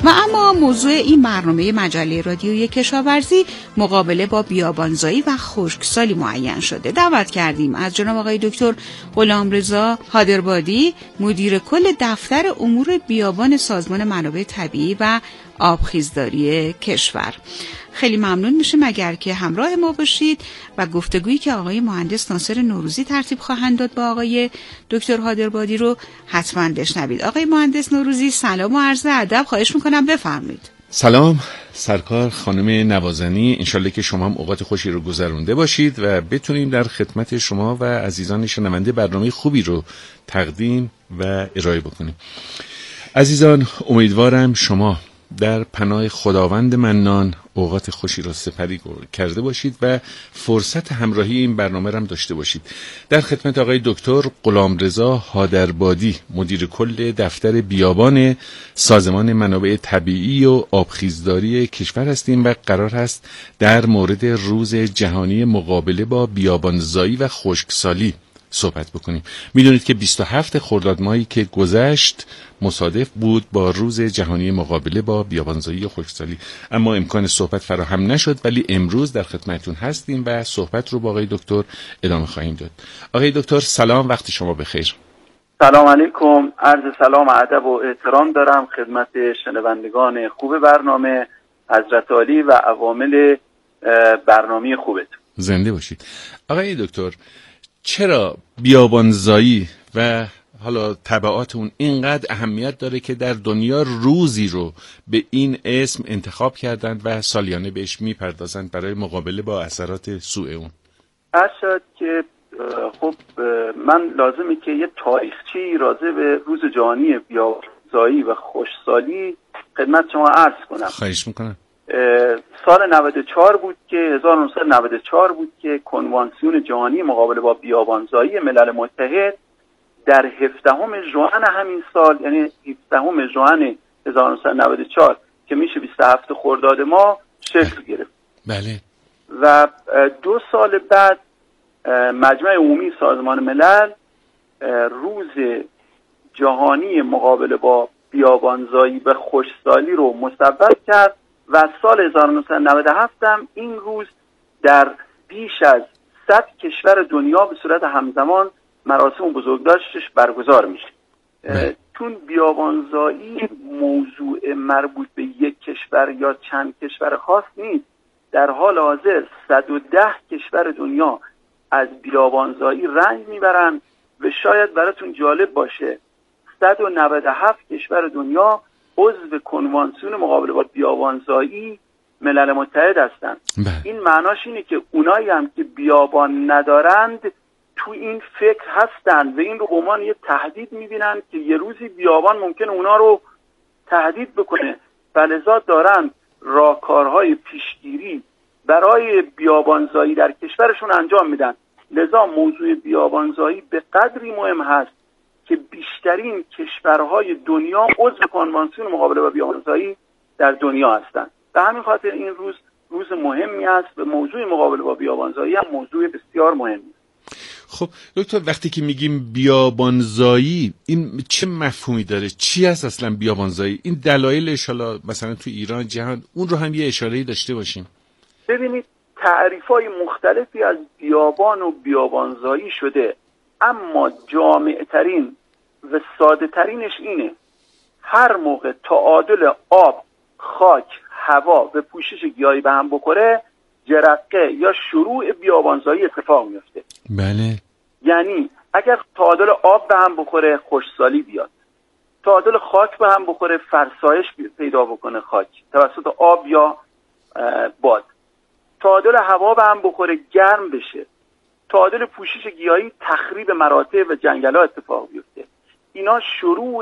و اما موضوع این برنامه مجله رادیویی کشاورزی مقابله با بیابانزایی و خشکسالی معین شده. دعوت کردیم از جناب آقای دکتر غلامرضا حادربادی، مدیر کل دفتر امور بیابان سازمان منابع طبیعی و آبخیزداری کشور. خیلی ممنون میشیم اگر که همراه ما باشید و گفتگویی که آقای مهندس ناصر نوروزی ترتیب خواهند داد با آقای دکتر حادربادی رو حتما بشنوید. آقای مهندس نوروزی سلام و عرض ادب، خواهش میکنم بفرمایید. سلام سرکار خانم نوازنی، انشالله که شما هم اوقات خوشی رو گذرونده باشید و بتونیم در خدمت شما و عزیزان شنونده برنامه خوبی رو تقدیم و ارائه بکنیم. عزیزان، امیدوارم شما در پناه خداوند منان اوقات خوشی را سپری کرده باشید و فرصت همراهی این برنامه را هم داشته باشید. در خدمت آقای دکتر غلامرضا حادربادی، مدیر کل دفتر بیابان سازمان منابع طبیعی و آبخیزداری کشور هستیم و قرار هست در مورد روز جهانی مقابله با بیابانزایی و خشکسالی صحبت بکنیم. میدونید که 27 خرداد ماهی که گذشت مصادف بود با روز جهانی مقابله با بیابانزایی و خشکسالی، اما امکان صحبت فراهم نشد، ولی امروز در خدمتتون هستیم و صحبت رو با آقای دکتر ادامه خواهیم داد. آقای دکتر سلام، وقت شما بخیر. سلام علیکم، عرض سلام و ادب و احترام دارم خدمت شنوندگان خوب برنامه، حضرت عالی و عوامل برنامه خوبتون. زنده باشید. آقای دکتر، چرا بیابانزایی و حالا تبعات اون اینقدر اهمیت داره که در دنیا روزی رو به این اسم انتخاب کردن و سالیانه بهش میپردازن برای مقابله با اثرات سوء اون؟ ارشد که خب من لازمه که یه تاریخچه‌ای راجع به روز جهانی بیابانزایی و خشکسالی خدمت شما عرض کنم. خواهش میکنم. سال 94 بود که 1994 بود که کنوانسیون جهانی مقابله با بیابانزایی ملل متحد در 17 ژوئن همین سال، یعنی 17 ژوئن 1994 که میشه 27 خرداد ما شکل گرفت. بله. و 2 سال بعد مجمع عمومی سازمان ملل روز جهانی مقابله با بیابانزایی و خشکسالی رو مصوب کرد و سال 1997 هم این روز در بیش از 100 کشور دنیا به صورت همزمان مراسم بزرگداشتش برگزار میشه. چون بیابانزایی موضوع مربوط به یک کشور یا چند کشور خاص نیست، در حال حاضر 110 کشور دنیا از بیابانزایی رنج میبرن و شاید براتون جالب باشه 197 کشور دنیا عضو کنوانسیون مقابله با بیابانزایی ملل متحد هستند. این معناش اینه که اونایی هم که بیابان ندارند تو این فکر هستند و این رو به عنوان یه تهدید میبینن که یه روزی بیابان ممکنه اونا رو تهدید بکنه و لذا دارن راهکارهای پیشگیری برای بیابانزایی در کشورشون انجام میدن. لذا موضوع بیابانزایی به قدری مهم هست که بیشترین کشورهای دنیا عضو کنوانسیون مقابله با بیابانزایی در دنیا هستند. به همین خاطر این روز مهمی است و موضوع مقابله با بیابانزایی هم موضوع بسیار مهمی است. خب دکتر، وقتی که میگیم بیابانزایی این چه مفهومی داره؟ چی هست اصلا بیابانزایی؟ این دلایلش حالا مثلا تو ایران، جهان، اون رو هم یه اشاره‌ای داشته باشیم. ببینید تعریف‌های مختلفی از بیابان و بیابانزایی شده، اما جامع‌ترین و ساده‌ترینش اینه: هر موقع تعادل آب، خاک، هوا و پوشش گیاهی به هم بخوره، جرقه یا شروع بیابانزایی اتفاق میفته. بله. یعنی اگر تعادل آب به هم بخوره خشکسالی بیاد، تعادل خاک به هم بخوره فرسایش پیدا بکنه خاک توسط آب یا باد، تعادل هوا به هم بخوره گرم بشه، تعادل پوشش گیاهی تخریب مراتع و جنگل‌ها اتفاق بیفته. اینا شروع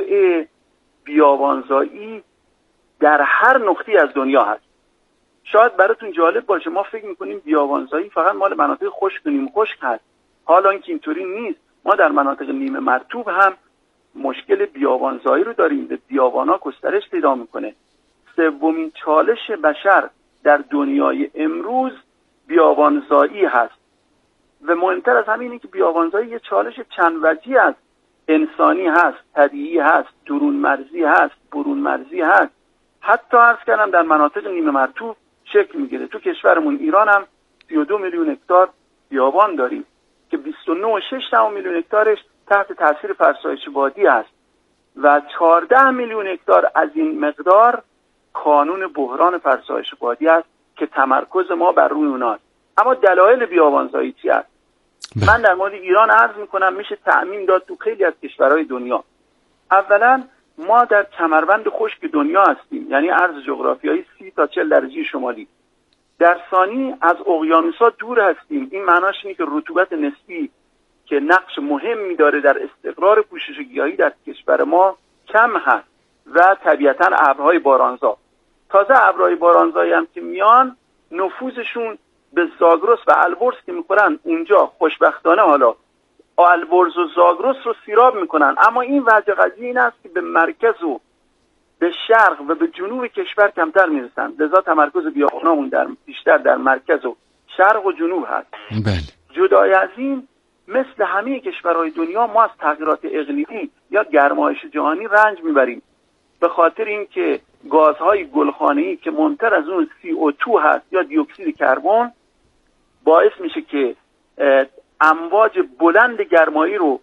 بیابانزایی در هر نقطه‌ای از دنیا هست. شاید براتون جالب باشه، ما فکر میکنیم بیابانزایی فقط مال مناطق خشک و نیم خشک هست، حالا اینکه اینطوری نیست. ما در مناطق نیمه مرطوب هم مشکل بیابانزایی رو داریم، به بیابانا گسترش پیدا میکنه. سومین چالش بشر در دنیای امروز بیابانزایی هست و مهمتر از همین اینه که بیابانزایی یه چالش چند وجهی است: انسانی هست، طبیعی هست، درون مرزی هست، برون مرزی هست. حتی عرض کردم در مناطق نیمه مرطوب شکل میگیره. تو کشورمون ایران هم 32 میلیون هکتار بیابان داریم که 29.6 میلیون هکتارش تحت تاثیر فرسایش بادی است و 14 میلیون هکتار از این مقدار کانون بحران فرسایش بادی است که تمرکز ما بر روی اوناست. اما دلایل بیابانزایی چی است؟ من در مورد ایران عرض میکنم میشه تعمیم داد تو خیلی از کشورهای دنیا. اولا ما در کمربند خشک دنیا هستیم، یعنی عرض جغرافیایی 30 تا 40 درجه شمالی. در ثانی از اقیانوس‌ها دور هستیم. این معناش اینه که رطوبت نسبی که نقش مهمی داره در استقرار پوشش گیاهی در کشور ما کم هست و طبیعتاً ابرهای بارانزا. تازه ابرهای بارانزایی هم که میان نفوذشون به زاگرس و البرز که میکنن اونجا خوشبختانه حالا البرز و زاگرس رو سیراب میکنن، اما این وجه قضیه این است که به مرکز و به شرق و به جنوب کشور کمتر میرسن، لذا تمرکز بیابانامون بیشتر در مرکز و شرق و جنوب هست. بله. جدای از این مثل همه کشورهای دنیا ما از تغییرات اقلیمی یا گرمایش جهانی رنج میبریم، به خاطر اینکه گازهای گلخانه‌ای که منتر از اون CO2 هست یا دی اکسید کربن باعث میشه که امواج بلند گرمایی رو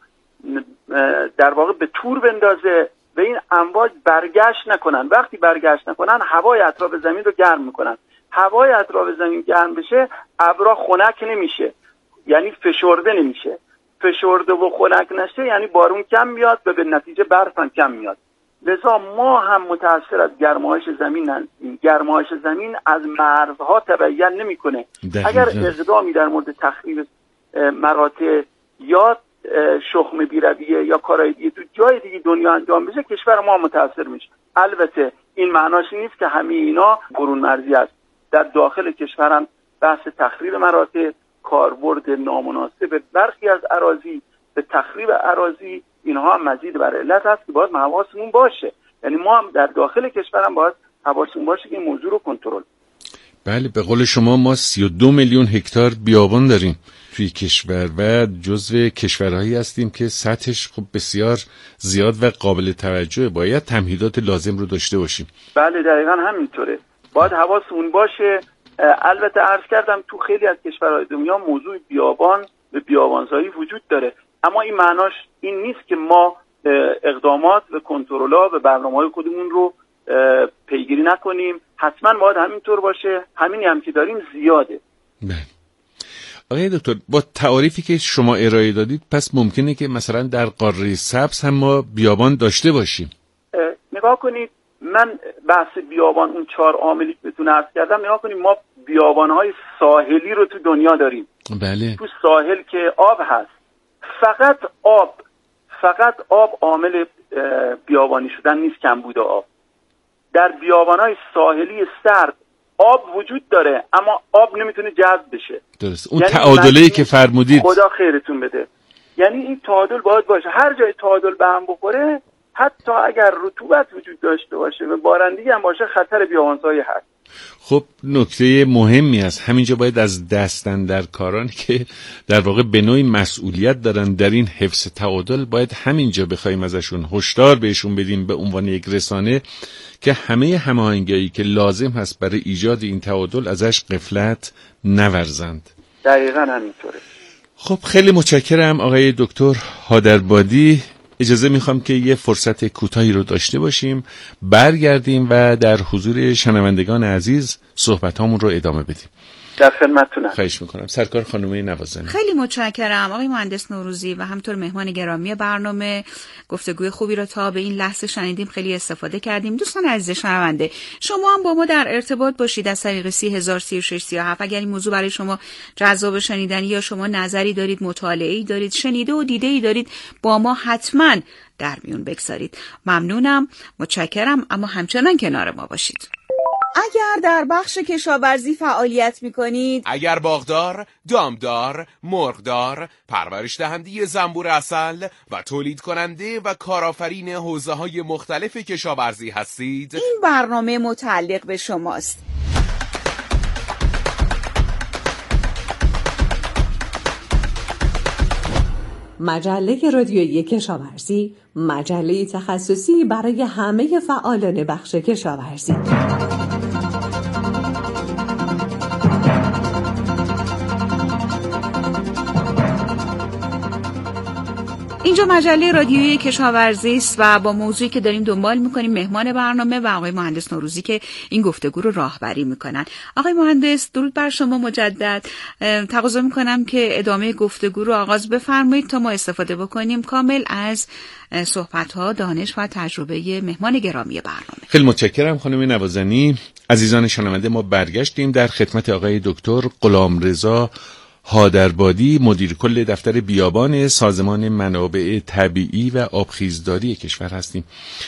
در واقع به تور بندازه و این امواج برگشت نکنن. وقتی برگشت نکنن هوای اطراف زمین رو گرم میکنن. هوای اطراف زمین گرم بشه ابرها خنک نمیشه، یعنی فشرده نمیشه. فشرده و خنک نشه یعنی بارون کم میاد و به نتیجه برف هم کم میاد. لذا ما هم متأثر از گرمایش زمین هستیم. گرمایش زمین از مرزها تبیین نمیکنه. اگر اقدامی در مورد تخریب مراتع یا شخم بی‌رویه یا کارهای دیگه تو جای دیگه دنیا انجام بشه کشور ما متأثر میشه. البته این معناش نیست که همه اینا برون مرزی است. در داخل کشور هم بحث تخریب مراتع، کاربرد نامناسب برخی از اراضی به تخریب اراضی، اینها هم مزید بر علت هست که باید حواسمون باشه. یعنی ما هم در داخل کشورم باید حواسمون باشه که این موضوع رو کنترل. بله، به قول شما ما 32 میلیون هکتار بیابان داریم توی کشور و جزو کشورهایی هستیم که سطحش خب بسیار زیاد و قابل توجهه. باید تمهیدات لازم رو داشته باشیم. بله دقیقاً همینطوره. باید حواسمون باشه. البته عرض کردم تو خیلی از کشورهای دنیا موضوع بیابان و بیابانزایی وجود داره، اما این معناش این نیست که ما اقدامات و کنترل‌ها و برنامه‌های خودمون رو پیگیری نکنیم. حتما باید همینطور باشه. همینی هم که داریم زیاده. بله. آقای دکتر، با تعاریفی که شما ارائه دادید پس ممکنه که مثلا در قاره سبز هم ما بیابان داشته باشیم؟ نگاه کنید، من بحث بیابان اون 4 عاملی که بهتون عرض کردم، نگاه کنید ما بیابان‌های ساحلی رو تو دنیا داریم. بله. تو ساحل که آب هست، فقط آب عامل بیابانی شدن نیست، کمبود آب. در بیابان‌های ساحلی سرد آب وجود داره اما آب نمیتونه جذب بشه. درست. اون یعنی تعادلی که فرمودید خدا خیرتون بده. یعنی این تعادل باید باشه. هر جای تعادل به هم بخوره، حتی اگر رطوبت وجود داشته باشه و بارندگی هم باشه، خطر بیابانزایی هست. خب نکته مهمی است. همینجا باید از دستن در کارانی که در واقع به نوعی مسئولیت دارن در این حفظ تعادل، باید همینجا بخوایم ازشون هشدار بهشون بدیم به عنوان یک رسانه که همه هماهنگی‌هایی که لازم هست برای ایجاد این تعادل ازش غفلت نورزند. دقیقاً همینطوره. خب خیلی متشکرم آقای دکتر هادربادی. اجازه میخوام که یه فرصت کوتاهی رو داشته باشیم، برگردیم و در حضور شنوندگان عزیز صحبتامون رو ادامه بدیم. در خدمتتونم. خواهش میکنم. سرکار خانم نوازنی. خیلی متشکرم آقای مهندس نوروزی و همطور مهمان گرامی برنامه. گفتگوی خوبی رو تا به این لحظه شنیدیم، خیلی استفاده کردیم. دوستان عزیز شنونده، شما هم با ما در ارتباط باشید از طریق 3003637. اگر این موضوع برای شما جذاب شنیدنی یا شما نظری دارید، مطالعه‌ای دارید، شنیده و دیده‌ای دارید، با ما حتما در میون بگذارید. ممنونم، متشکرم، اما همچنان کنار ما باشید. اگر در بخش کشاورزی فعالیت می‌کنید، اگر باغدار، دامدار، مرغدار، پرورش دهنده زنبور عسل و تولید کننده و کارآفرین حوزه‌های مختلف کشاورزی هستید، این برنامه متعلق به شماست. مجله رادیویی کشاورزی، مجله تخصصی برای همه فعالان بخش کشاورزی. اینجا مجله رادیویی کشاورزی است و با موضوعی که داریم دنبال میکنیم مهمان برنامه و آقای مهندس نوروزی که این گفتگو رو راهبری میکنن. آقای مهندس درود بر شما مجدد. تقاضا میکنم که ادامه گفتگو رو آغاز بفرمایید تا ما استفاده بکنیم کامل از صحبت‌ها، دانش و تجربه مهمان گرامی برنامه. خیلی متشکرم خانم نوازنی. عزیزان شنونده، ما برگشتیم در خدمت آقای دکتر غلامرضا هادربادی، مدیر کل دفتر بیابان سازمان منابع طبیعی و آبخیزداری کشور هستیم.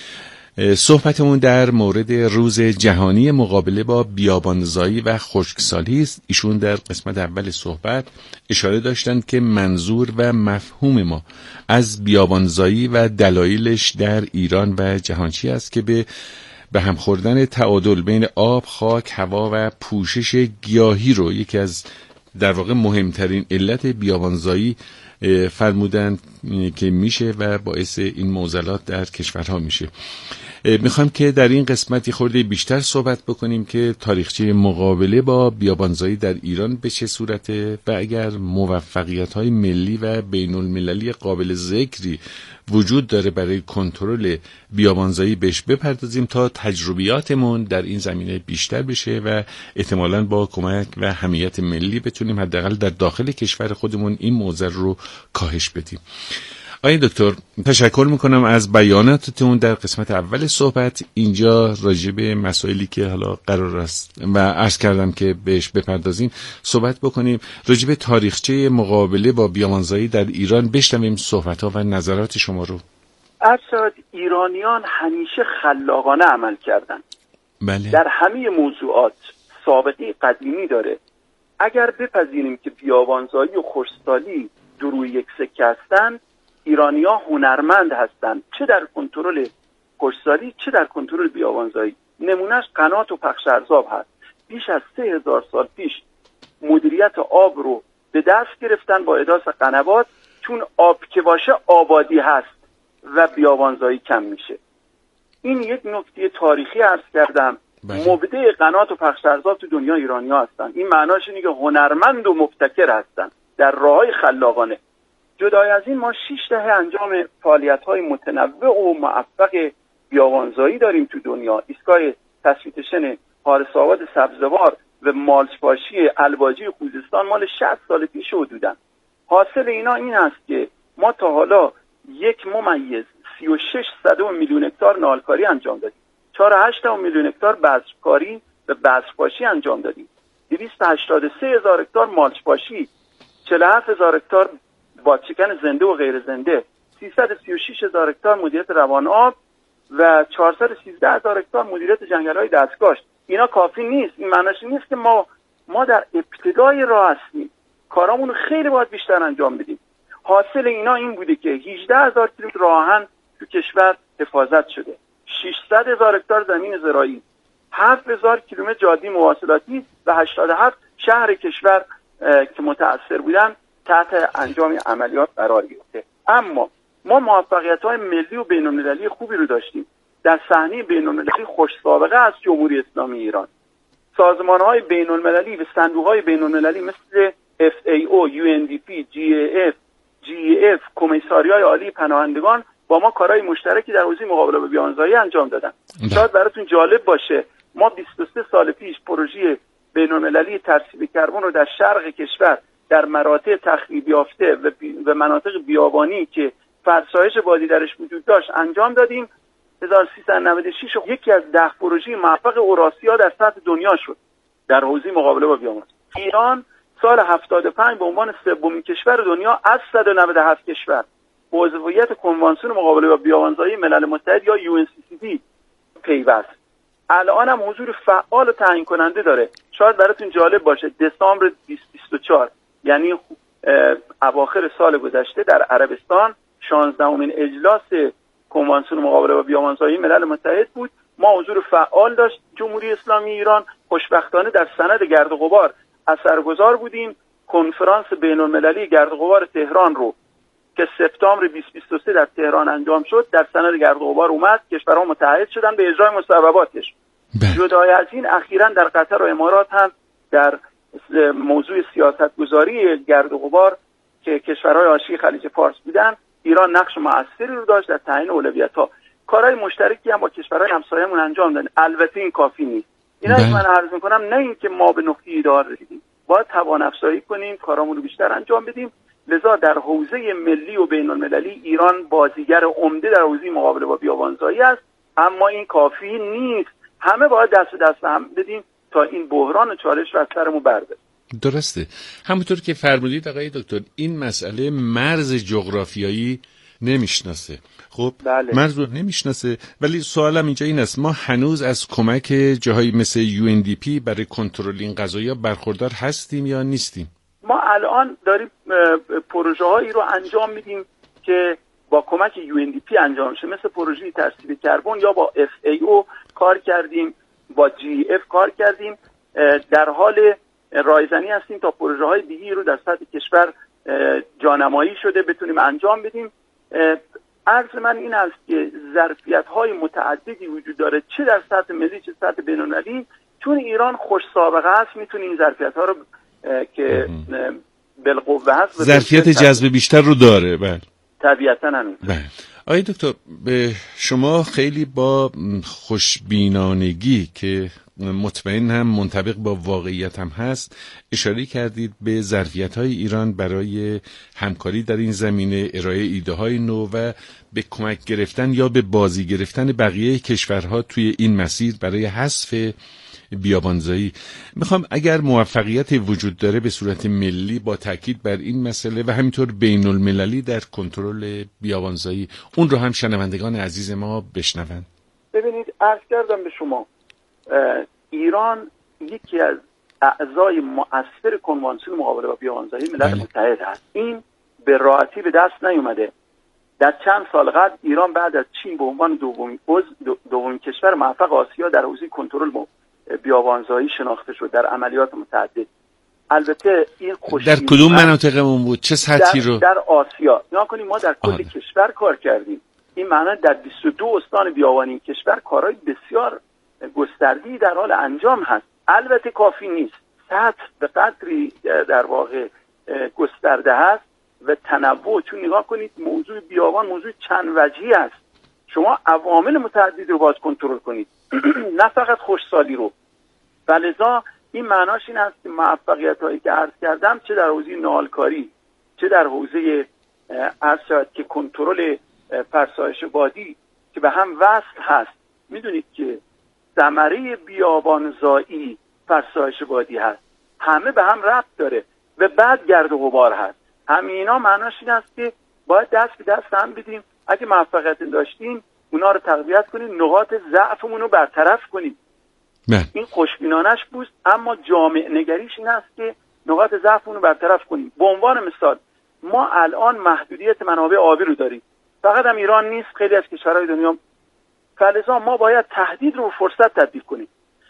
صحبتمون در مورد روز جهانی مقابله با بیابانزایی و خشکسالی است. ایشون در قسمت اول صحبت اشاره داشتند که منظور و مفهوم ما از بیابانزایی و دلایلش در ایران و جهان چی است که به هم خوردن تعادل بین آب، خاک، هوا و پوشش گیاهی رو یکی از در واقع مهمترین علت بیابانزایی فرمودند که میشه و باعث این معضلات در کشورها میشه. میخوام که در این قسمتی خورده بیشتر صحبت بکنیم که تاریخچه مقابله با بیابانزایی در ایران به چه صورته و اگر موفقیت‌های ملی و بین‌المللی قابل ذکری وجود داره برای کنترل بیابانزایی بهش بپردازیم تا تجربیاتمون در این زمینه بیشتر بشه و احتمالاً با کمک و حمیت ملی بتونیم حداقل در داخل کشور خودمون این موضوع رو کاهش بدیم. آقای دکتر تشکر میکنم از بیاناتتون در قسمت اول صحبت. اینجا راجع به مسائلی که حالا قرار است و عرض کردم که بهش بپردازیم صحبت بکنیم. راجع به تاریخچه مقابله با بیابانزایی در ایران بشنویم صحبت‌ها و نظرات شما رو. ارشد ایرانیان همیشه خلاقانه عمل کردن. بله. در همه موضوعات سابقه قدیمی داره. اگر بپذیریم که بیابانزایی و خشکسالی دو روی یک سکه هستند، ایرانی‌ها هنرمند هستند، چه در کنترل خشکسالی چه در کنترل بیابانزایی. نمونهش قنات و پخش ارزاب هست. بیش از 3000 سال پیش مدیریت آب رو به دست گرفتن با احداث قنوات، چون آب که باشه آبادی هست و بیابانزایی کم میشه. این یک نکته تاریخی عرض کردم. مبدع قنات و پخش ارزاب تو دنیا ایرانی‌ها هستن. این معناش اینه که هنرمند و مبتکر هستن در راه‌های خلاقانه. جدای از این ما 6 دهه انجام فعالیت‌های متنوع و موفق بیابانزایی داریم تو دنیا. ایستگاه تثبیت شن حارس‌آباد سبزوار و مالچ‌پاشی الواجی خوزستان مال 60 سال پیش حدوداً. حاصل اینا این است که ما تا حالا 1.36 میلیون هکتار نالکاری انجام دادیم. 4.8 میلیون هکتار بذرکاری و بذرپاشی انجام دادیم. 283,000 هکتار مالچ‌پاشی، 47,000 هکتار بادچکن زنده و غیر زنده، 336,000 هکتار مدیریت روان آب و 413,000 هکتار مدیریت جنگل‌های دستکاش. اینا کافی نیست. این معنیش نیست که ما در ابتدای راه هستیم. کارامون خیلی باید بیشتر انجام بدیم. حاصل اینا این بوده که 18,000 کیلومتر راه آهن تو کشور حفاظت شده، 600,000 هکتار زمین زراعی، 7,000 کیلومتر جاده مواصلاتی و 87 شهر کشور که متأثر بودن تحت انجام عملیات قرار گرفته. اما ما موفقیت‌های ملی و بین‌المللی خوبی رو داشتیم. در صحنه بین‌المللی خوش سابقه از جمهوری اسلامی ایران، سازمان‌های بین‌المللی و صندوق‌های بین‌المللی مثل FAO، UNDP، GAF، GEF، کمیساریای عالی پناهندگان با ما کارهای مشترکی در حوزه مقابله با بیابانزایی انجام دادن. شاید براتون جالب باشه ما 23 سال پیش پروژه بین‌المللی ترسیب کربن رو در شرق کشور در مراتع تخریب یافته و مناطق بیابانی که فرسایش بادی درش وجود داشت انجام دادیم. 1396 یکی از 10 پروژه موفق اوراسیا در سطح دنیا شد در حوزه مقابله با بیابانزایی. ایران سال 75 به عنوان سومین کشور دنیا از 197 کشور به عضویت کنوانسیون مقابله با بیابانزایی ملل متحد یا UNCCD پیوست. الان هم حضور فعال و تعیین کننده داره. شاید براتون جالب باشه دسامبر 2024 یعنی اواخر سال گذشته در عربستان 16مین اجلاس کنوانسیون مقابله با بیابانزایی ملل متحد بود. ما حضور فعال داشت. جمهوری اسلامی ایران خوشبختانه در سند گرد و غبار اثرگذار بودیم. کنفرانس بین‌المللی گرد و غبار تهران رو که سپتامبر 2023 در تهران انجام شد، در سند گرد و غبار اومد، کشورها متحد شدن به اجرای مصوباتش. جدای از این اخیراً در قطر و امارات هم در موضوع سیاستگذاری گرد و غبار که کشورهای حاشیه خلیج فارس بودن، ایران نقش موثری رو داشت در تعیین اولویت‌ها. کارهای مشترکی هم با کشورهای همسایه‌مون انجام دادن. البته این کافی نیست. اینا من عرض می‌کنم نه اینکه ما به نقطه ایده‌آل رسیدیم، باید توان افزایی کنیم، کارامون رو بیشتر انجام بدیم. لذا در حوزه ملی و بین‌المللی ایران بازیگر عمده در حوزه مقابله با بیابانزایی است، اما این کافی نیست. همه باید دست به دست هم بدیم تا این بحران و چالش رو از سرمون برداریم. درسته. همونطور که فرمودید آقای دکتر، این مسئله مرز جغرافیایی نمیشناسه. خب بله. مرز رو نمیشناسه، ولی سوالم اینجا این است، ما هنوز از کمک جاهایی مثل UNDP برای کنترل این قضایا برخوردار هستیم یا نیستیم؟ ما الان داریم پروژه هایی رو انجام میدیم که با کمک UNDP انجام میشه، مثل پروژه ترسیب کربن، یا با FAO کار کردیم، با GEF کار کردیم. در حال رایزنی هستیم تا پروژه های دیگی رو در سطح کشور جانمایی شده بتونیم انجام بدیم. عرض من این است که ظرفیت های متعددی وجود داره، چه در سطح ملی چه سطح بین‌المللی. چون ایران خوش سابقه است، میتونه این ظرفیت ها رو که بالقوه هست، ظرفیت جذب بیشتر رو داره. بله طبیعتاً همین. بله. آقای دکتر، به شما خیلی با خوشبینانگی که مطمئن هم منطبق با واقعیت هم هست اشاره کردید به ظرفیت‌های ایران برای همکاری در این زمینه، ارائه ایده‌های نو و به کمک گرفتن یا به بازی گرفتن بقیه کشورها توی این مسیر برای حذف بیابانزایی. میخوام اگر موفقیت وجود داره به صورت ملی با تاکید بر این مسئله و همینطور بین المللی در کنترل بیابانزایی، اون رو هم شنوندگان عزیز ما بشنون. ببینید، عرض کردم به شما ایران یکی از اعضای مؤثر کنوانسیون مقابله با بیابانزایی ملل متحد هست. این به راحتی به دست نیومده. در چند سال قبل ایران بعد از چین به عنوان دومین کشور موفق آسیا در حوزه کنترل بیابانزایی شناخته شد در عملیات متعدد. البته این در کدوم مناطقمون بود؟ چه سطحی رو؟ در آسیا. نگاه کنید، ما در کل کشور کار کردیم. این معنی در 22 استان بیابانی کشور کارهای بسیار گسترده‌ای در حال انجام هست. البته کافی نیست. سطح به قدری در واقع گسترده هست و تنوع. چون نگاه کنید موضوع بیابان موضوع چند وجهی است. شما عوامل متعددی رو باید کنترل کنید، نه فقط خشکسالی رو. ولذا این معناش این است که موفقیت‌هایی که عرض کردم، چه در حوزه نهالکاری، چه در حوزه عرض شد که کنترل فرسایش بادی که به هم وصل هست. میدونید که ثمره بیابانزایی فرسایش بادی هست، همه به هم ربط داره و بعد گرد و غبار هست. همینا معناش این است که باید دست به دست هم بدیم. اگه موفقیت داشتیم اونا رو تقویت کنیم، نقاط ضعفمون رو برطرف کنیم. این خوشبینانش بود، اما جامع نگریش این است که نقاط ضعفمون رو برطرف کنیم. به عنوان مثال ما الان محدودیت منابع آبی رو داریم، فقط هم ایران نیست، خیلی از کشورهای دنیا. فلذا ما باید تهدید رو فرصت تبدیل کنیم.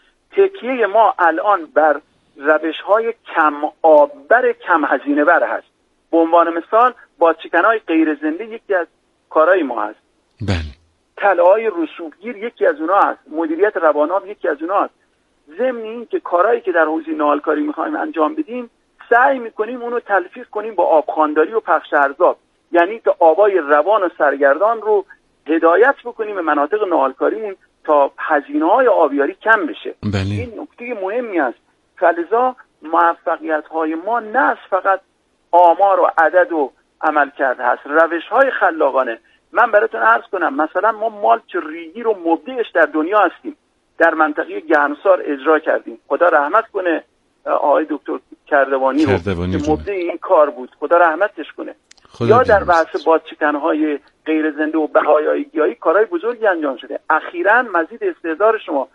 تکیه ما الان بر روش‌های کم آببر کم هزینه بر هست. به عنوان مثال بادچکن‌های غیر زنده یکی از کارهای ما هست. بله. تله‌های رسوبگیر یکی از اونها هست. مدیریت رواناب یکی از اونها هست. ضمن این که کارهایی که در حوزه نهالکاری می‌خوایم انجام بدیم، سعی می‌کنیم اونو تلفیق کنیم با آبخوانداری و پخش ارزاب. یعنی که آبای روان و سرگردان رو هدایت بکنیم به مناطق نهالکاریمون تا هزینه‌های آبیاری کم بشه. بله. این نکته مهمی است. فلذا موفقیت‌های ما نه از فقط آمار و عدد و عمل کرده هست، روش‌های خلاقانه. من براتون عرض کنم، مثلا ما مالچ ریگی رو مبدعش در دنیا هستیم. در منطقه گرمسار اجرا کردیم. خدا رحمت کنه آقای دکتر کردوانی رو که مبدع این کار بود، خدا رحمتش کنه. یا در بحث بادچکن‌های غیر زنده و بقایای گیاهی کارهای بزرگی انجام شده. اخیراً مزید استحضار شما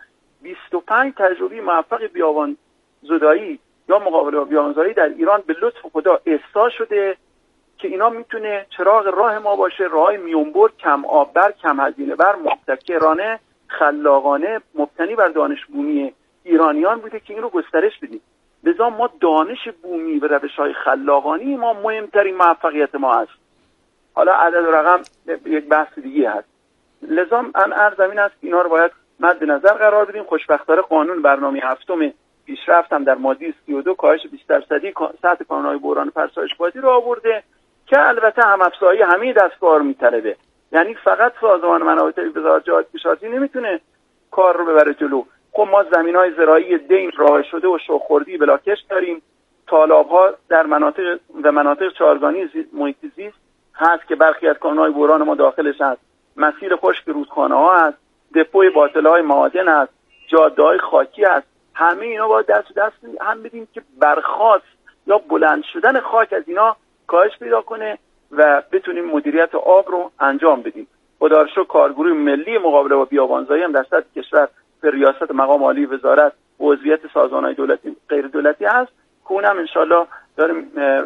25 تجربه موفق بیابان زدایی یا مقابله با بیابانزایی در ایران به لطف خدا احسا شده که اینا میتونه چراغ راه ما باشه. راههای میونبر، کم آببر، کم هزینه بر، مبتکرانه، خلاقانه، مبتنی بر دانش بومی ایرانیان بوده که این رو گسترش بدیم. لذا ما دانش بومی و روش‌های خلاقانی ما مهمترین موفقیت ما است. حالا عدد و رقم یک بحث دیگه هست. لذا من عرضم این است که اینا رو باید مد نظر قرار بدیم. خوشبختانه قانون برنامه هفتم پیشرفت هم در ماده 32 کاهش 20% سطح کانون‌های بحران فرسایش بازی رو آورده که البته هم افزایی همه دستگاه رو میطلبه. یعنی فقط سازمان منابع طبیعی وزارت جهاد کشاورزی نمیتونه کار رو ببره جلو. خب ما زمین‌های زراعی دین راه شده و شوخوردی بلاکش داریم. تالاب‌ها در مناطق چهارگانی محیط زیست هست که برخی از کانون‌های بحران ما داخلش هست. مسیر خشک رودخانه‌ها هست، دپوی باطل‌های معادن هست، جاده‌های خاکی هست. همه اینا باید دست هم بدیم که برخاست یا بلند شدن خاک از اینا کاهش پیدا کنه و بتونیم مدیریت آب رو انجام بدیم. خدا رو شکر کارگروه ملی مقابله با بیابانزایی هم در سطح کشور به ریاست مقام عالی وزارت و عضویت سازمان‌های دولتی غیر دولتی هست که اونم انشالله داریم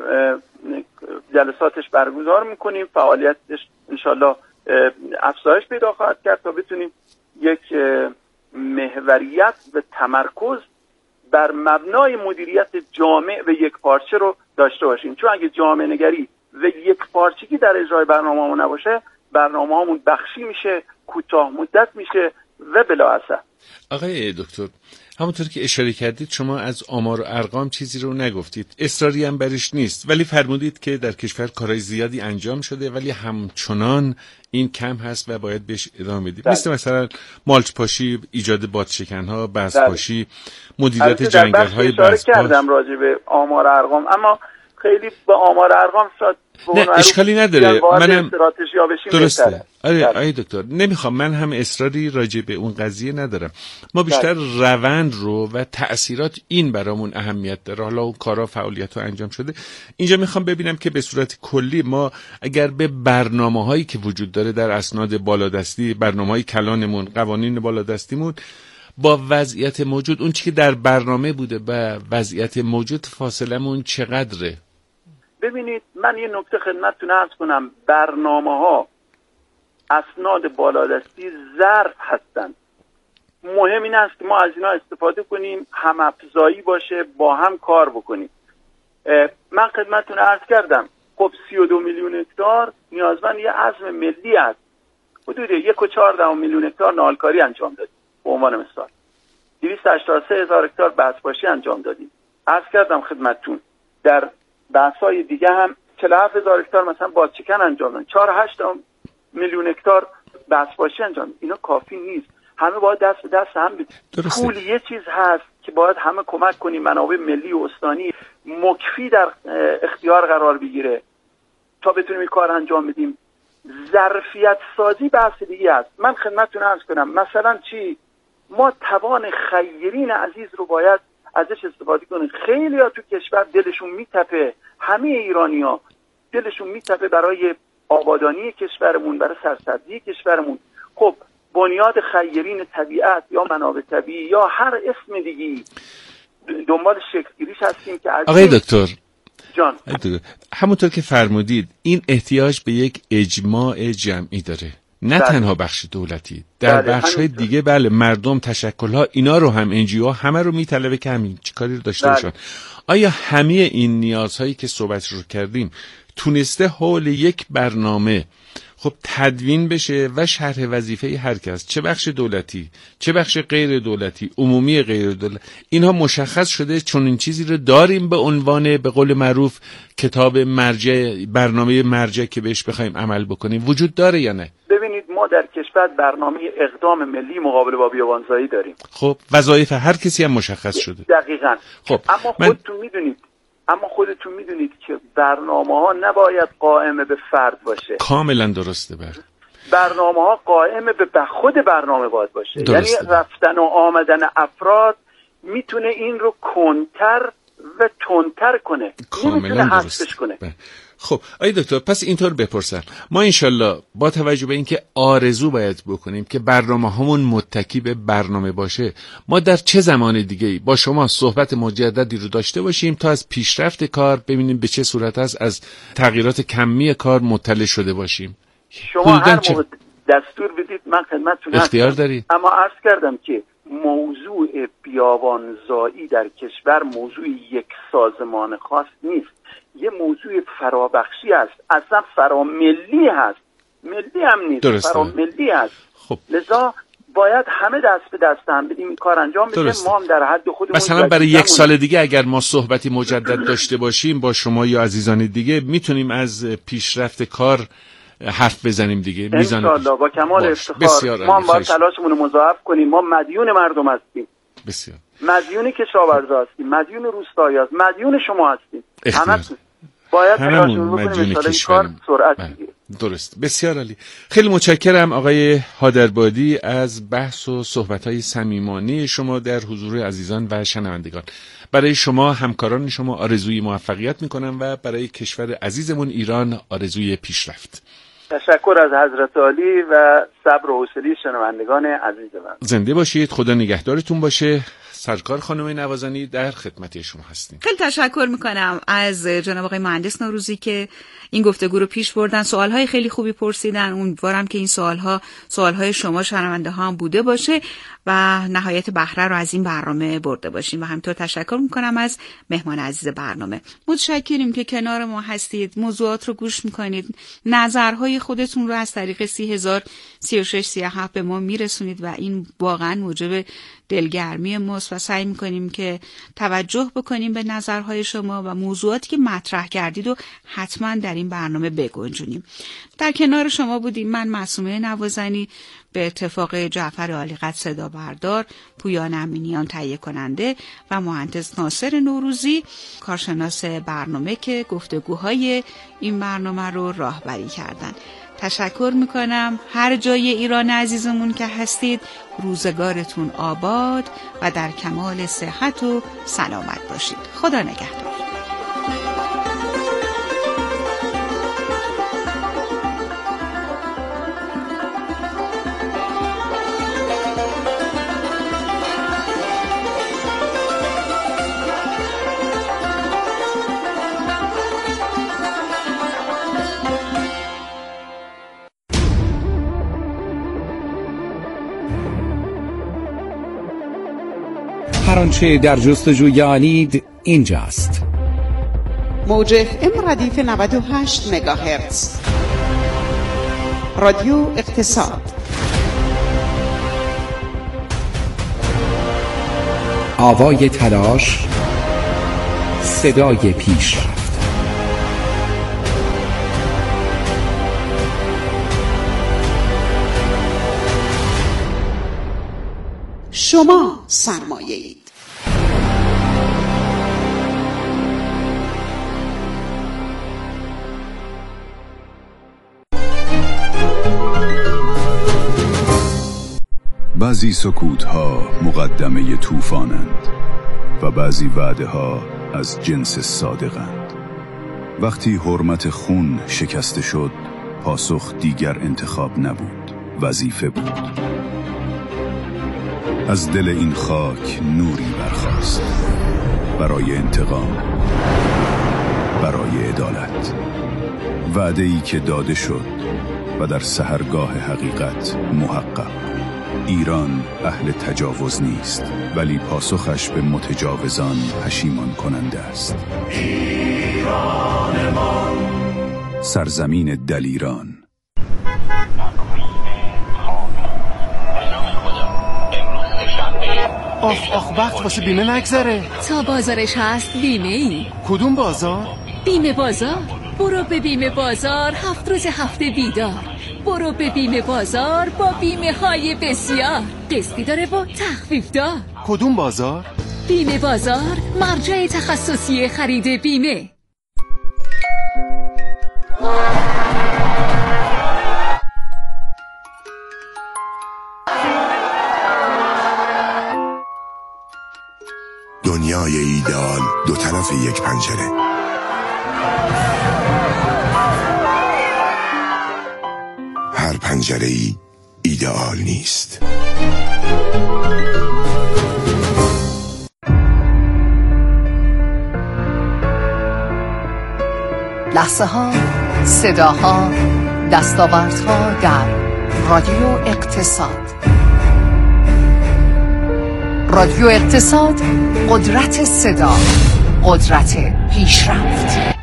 جلساتش برگزار میکنیم. فعالیتش انشالله افزایش پیدا خواهد کرد تا بتونیم یک محوریت و تمرکز بر مبنای مدیریت جامع و یک پارچه رو داشته باشیم. چون اگه جامع نگری و یک پارچگی در اجرای برنامه‌مون نباشه، برنامه‌مون بخشی میشه، کوتاه مدت میشه و بلا اثر. آقای دکتر، همونطور که اشاره کردید شما از آمار و ارقام چیزی رو نگفتید، اصراری هم برش نیست، ولی فرمودید که در کشور کارهای زیادی انجام شده ولی همچنان این کم هست و باید بهش ادامه بدیم. مثلا مالچ پاشی، ایجاد بادشکن‌ها، بذرپاشی، مدیریت جنگل‌های بذرپاش کردم راجع به آمار و ارقام، اما خیلی به آمار ارقام شاید نه اشکالی نداره. منم درسته. آره دکتر، نمیخوام، من هم اصراری راجع به اون قضیه ندارم. ما بیشتر روند رو و تأثیرات این برامون اهمیت داره. حالا اون کارا فعالیت‌ها انجام شده، اینجا میخوام ببینم که به صورت کلی ما اگر به برنامه‌هایی که وجود داره در اسناد بالادستی، برنامه‌های کلانمون، قوانین بالادستیمون، با وضعیت موجود اون چیزی که در برنامه بوده و وضعیت موجود فاصله‌مون چقدره؟ ببینید من یه نکته خدمتتون عرض کنم. برنامه‌ها اسناد بالادستی ظرف هستند. مهم این است که ما از اینا استفاده کنیم، هم افزایی باشه، با هم کار بکنیم. من خدمتتون عرض کردم خب 32 میلیون هکتار نیازمند یه عزم ملی است. حدود 1.4 میلیون هکتار نالکاری انجام دادیم به عنوان مثال. 283,000 هکتار بذرپاشی انجام دادیم. عرض کردم خدمتتون در بحث‌های دیگه هم 47,000 هکتار مثلا بادچکن انجام دادن، 4.8 میلیون هکتار بذرپاشی انجام. اینا کافی نیست، همه باید دست به دست هم بدیم. پول یه چیز هست که باید همه کمک کنیم، منابع ملی و استانی مکفی در اختیار قرار بگیره تا بتونیم این کار انجام بدیم. ظرفیت سازی بحث دیگه است. من خدمتتون عرض کنم مثلا چی؟ ما توان خیرین عزیز رو باید ازش استفاده کنیم. خیلی ها تو کشور دلشون میتپه، همه ایرانی‌ها دلشون میتپه برای آبادانی کشورمون، برای سرسبزی کشورمون. خب بنیاد خیرین طبیعت یا منابع طبیعی یا هر اسم دیگی دنبال شکل‌گیریش هستیم که آقای دکتر جان همونطور که فرمودید این احتیاج به یک اجماع جمعی داره، نه تنها بخش دولتی، در بخش‌های دیگه بله مردم، تشکل‌ها، اینا رو هم NGO همه رو میطلبه که همین چیکاری رو داشته باشن. آیا همه این نیازهایی که صحبتش رو کردیم تونسته حول یک برنامه خب تدوین بشه و شرح وظیفه هر کس، چه بخش دولتی چه بخش غیر دولتی، عمومی غیر دولتی، اینها مشخص شده؟ چون این چیزی رو داریم به عنوان به قول معروف کتاب مرجع، برنامه مرجع که بهش بخوایم عمل بکنیم وجود داره یا نه؟ ببینید ما در کشور برنامه اقدام ملی مقابله با بیابانزایی داریم. خب وظایف هر کسی هم مشخص شده. دقیقاً. خب اما خودتون میدونید که برنامه‌ها نباید قائم به فرد باشه. کاملا درسته. برنامه‌ها قائم به خود برنامه باید باشه. درسته. یعنی رفتن و آمدن افراد میتونه این رو کنتر و تندتر کنه، نمیتونه حذفش کنه. خب آقای دکتر پس اینطور بپرسم، ما انشالله با توجه به اینکه آرزو باید بکنیم که برنامه همون متکی به برنامه باشه، ما در چه زمان دیگه‌ای با شما صحبت مجددی رو داشته باشیم تا از پیشرفت کار ببینیم به چه صورت است، از تغییرات کمی کار مطلع شده باشیم. شما هر موقع دستور بدید من خدمتتون اختیار دارید. اما عرض کردم که موضوع بیابانزایی در کشور موضوع یک سازمان خاص نیست. یه موضوع فرابخشی است، اصلا فراملی هست، ملی هم نیست، فراملی هست. خب. لذا باید همه دست به دست هم بدیم این کار انجام بدیم. ما هم در حد خودمون مثلا برای یک سال دیگه اگر ما صحبتی مجدد داشته باشیم با شما یا عزیزان دیگه میتونیم از پیشرفت کار حرف بزنیم دیگه. انشاءالله با کمال افتخار. ما هم باید تلاشمون رو مضاعف کنیم. ما مدیون مردم هستیم، بسیار مدیون کشاورزا هستیم، مدیون روستایی هستیم، مدیون شما هستیم. همه باید تلاشمون بکنیم ان کار سرعت بگیره. درست. بسیار عالی. خیلی متشکرم آقای حادربادی از بحث و صحبت‌های صمیمانه شما در حضور عزیزان و شنوندگان. برای شما همکاران شما آرزوی موفقیت می‌کنم و برای کشور عزیزمون ایران آرزوی پیشرفت. تشکر از حضرت عالی و صبر و حوصله شنوندگان عزیز من. زنده باشید. خدا نگهدارتون باشه. سرکار خانم نوازنی در خدمت شما هستیم. خیلی تشکر میکنم از جناب آقای مهندس نوروزی که این گفتگو رو پیش بردن. سوالهای خیلی خوبی پرسیدن. امیدوارم که این سوالهای شما شنونده ها هم بوده باشه و نهایت بهره رو از این برنامه برده باشیم. و همینطور تشکر میکنم از مهمان عزیز برنامه. متشکریم که کنار ما هستید، موضوعات رو گوش میکنید، نظرهای خودتون رو از طریق 303637 به ما میرسونید و این واقعا موجب دلگرمی ماست و سعی میکنیم که توجه بکنیم به نظرهای شما و موضوعاتی که مطرح کردید و حتما در این برنامه بگنجونیم. در کنار شما بودیم من معصومه نوازنی، به اتفاق جعفر عالیقدر صدا بردار، پویان امینیان تهیه کننده و مهندس ناصر نوروزی کارشناس برنامه که گفتگوهای این برنامه رو راهبری کردن. تشکر میکنم. هر جای ایران عزیزمون که هستید روزگارتون آباد و در کمال صحت و سلامت باشید. خدا نگهدار. هر آنچه در جستجوی آنید اینجاست. موج FM ردیف 98 مگاهرتز، رادیو اقتصاد. آوای تلاش، صدای پیشرفت. شما سرمایه اید. بعضی سکوت‌ها مقدمه طوفانند و بعضی وعده‌ها از جنس صادقند. وقتی حرمت خون شکسته شد، پاسخ دیگر انتخاب نبود، وظیفه بود. از دل این خاک نوری برخاست برای انتقام، برای عدالت. وعده‌ای که داده شد و در سحرگاه حقیقت محقق. ایران اهل تجاوز نیست، ولی پاسخش به متجاوزان پشیمان کننده است. ایران ما، سرزمین دلیران. آخ وقت واسه بیمه نگذره. تا بازارش هست بیمه ای. کدوم بازار؟ بیمه بازار. برو به بیمه بازار، 7 روز هفته بیدار. برو به بیمه بازار با بیمه های بسیار، قسطی داره و تخفیف دار. کدوم بازار؟ بیمه بازار، مرجع تخصصی خرید بیمه. دنیای ایدئال دو طرف یک پنجره. هر پنجره‌ای ایدئال نیست. لحظه ها، صداها، دستاوردها در رادیو اقتصاد. رادیو اقتصاد، قدرت صدا، قدرت پیشرفت.